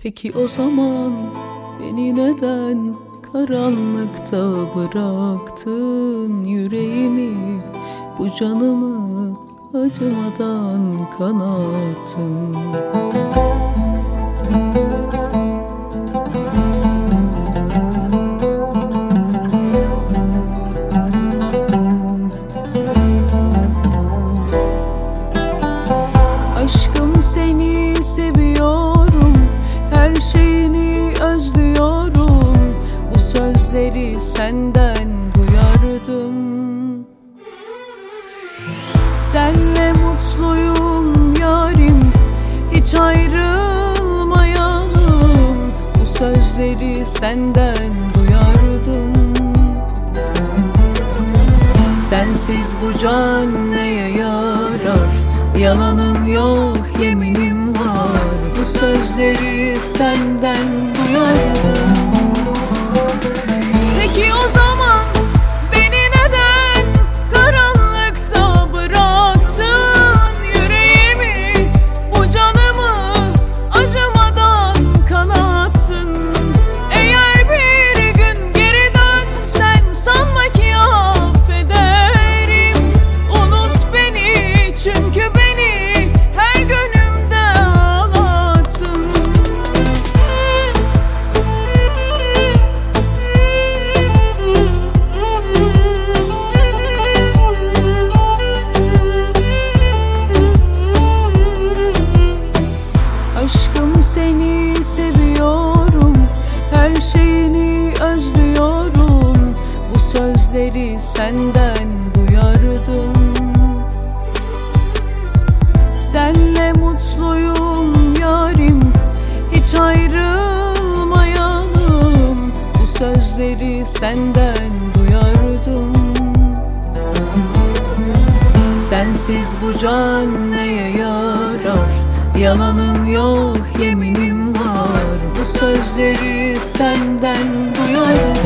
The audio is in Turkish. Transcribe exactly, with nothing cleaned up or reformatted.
Peki o zaman beni neden karanlıkta bıraktın? Yüreğimi, bu canımı acımadan kanattın. Aşkım, seni seviyorum, her şeyini özlüyorum. Bu sözleri senden duyardım. Senle mutluyum yarim, hiç ayrılmayalım. Bu sözleri senden duyardım. Sensiz bu can neye yarar? Yalanım yok, yeminim var. Bu sözleri senden duyardım. Peki o zaman beni neden karanlıkta bıraktın? Yüreğimi, bu canımı acımadan kanattın. Eğer bir gün geri dönsen sanma ki affederim. Unut beni, çünkü beni her günümde ağlattın. Aşkım, seni seviyorum, her şeyini özlüyorum. Bu sözleri senden duyardım. Senle mutluyum yarim, hiç ayrılmayalım. Bu sözleri senden duyardım. Sensiz bu can neye yarar? Yalanım yok, yeminim var. Bu sözleri senden duyardım.